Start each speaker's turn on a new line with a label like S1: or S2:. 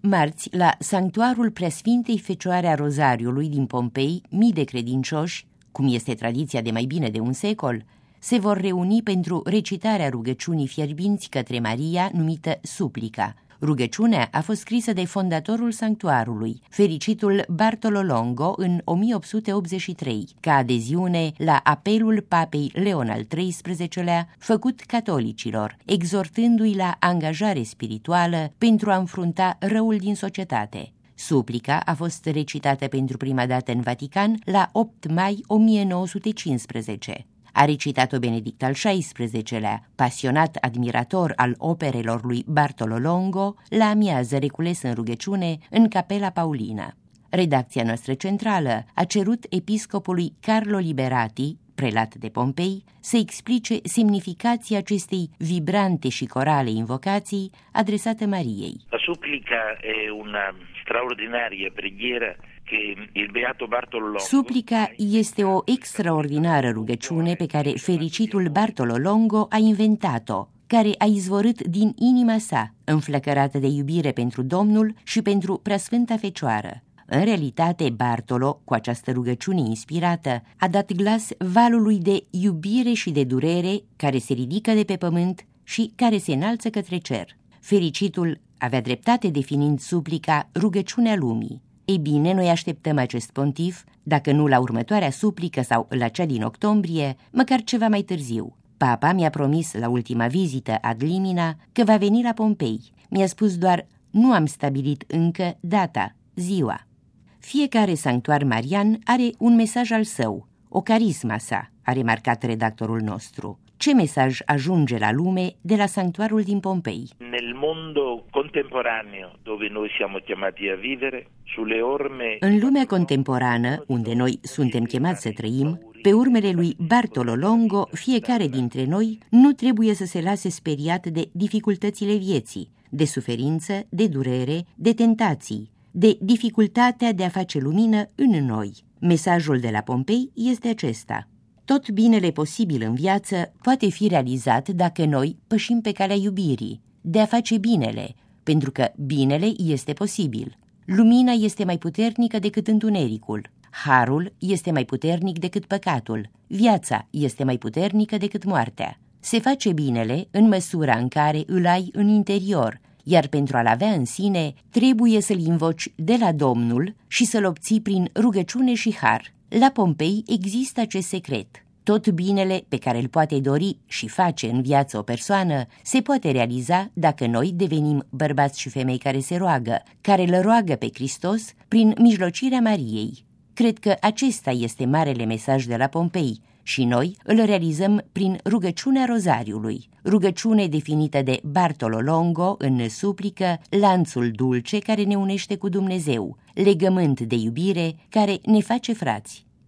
S1: Marți, la sanctuarul Preasfintei Fecioare a Rozariului din Pompei, mii de credincioși, cum este tradiția de mai bine de un secol, se vor reuni pentru recitarea rugăciunii fierbinți către Maria, numită Supplica. Rugăciunea a fost scrisă de fondatorul sanctuarului, fericitul Bartolo Longo, în 1883, ca adeziune la apelul papei Leon al XIII-lea făcut catolicilor, exhortându-i la angajare spirituală pentru a înfrunta răul din societate. Suplica a fost recitată pentru prima dată în Vatican la 8 mai 1915. A recitat-o Benedict al XVI-lea, pasionat admirator al operelor lui Bartolo Longo, la amiază recules în rugăciune în Capela Paulina. Redacția noastră centrală a cerut episcopului Carlo Liberati, prelat de Pompei, să explice semnificația acestei vibrante și corale invocații adresate Mariei.
S2: La supplica è una straordinaria preghiera.
S1: Suplica este o extraordinară rugăciune pe care fericitul Bartolo Longo a inventat-o, care a izvorât din inima sa, înflăcărată de iubire pentru Domnul și pentru Preasfânta Fecioară. În realitate, Bartolo, cu această rugăciune inspirată, a dat glas valului de iubire și de durere care se ridică de pe pământ și care se înalță către cer. Fericitul avea dreptate definind suplica rugăciunea lumii. Ei bine, noi așteptăm acest pontif, dacă nu la următoarea suplică sau la cea din octombrie, măcar ceva mai târziu. Papa mi-a promis la ultima vizită ad limina că va veni la Pompei. Mi-a spus doar, nu am stabilit încă data, ziua. Fiecare sanctuar marian are un mesaj al său, o carisma sa, a remarcat redactorul nostru. Ce mesaj ajunge la lume de la sanctuarul din Pompei?
S2: Nel mondo contemporaneo, dove noi siamo chiamati a vivere, sulle orme...
S1: În lumea contemporană, unde noi suntem chemați să trăim, pe urmele lui Bartolo Longo, fiecare dintre noi nu trebuie să se lase speriat de dificultățile vieții, de suferință, de durere, de tentații, de dificultatea de a face lumină în noi. Mesajul de la Pompei este acesta. Tot binele posibil în viață poate fi realizat dacă noi pășim pe calea iubirii, de a face binele, pentru că binele este posibil. Lumina este mai puternică decât întunericul, harul este mai puternic decât păcatul, viața este mai puternică decât moartea. Se face binele în măsura în care îl ai în interior, iar pentru a-l avea în sine, trebuie să-l invoci de la Domnul și să-l obții prin rugăciune și har. La Pompei există acest secret. Tot binele pe care îl poate dori și face în viață o persoană se poate realiza dacă noi devenim bărbați și femei care se roagă, care îl roagă pe Hristos prin mijlocirea Mariei. Cred că acesta este marele mesaj de la Pompei și noi îl realizăm prin rugăciunea Rozariului, rugăciune definită de Bartolo Longo în suplică, lanțul dulce care ne unește cu Dumnezeu, legământ de iubire care ne face frați.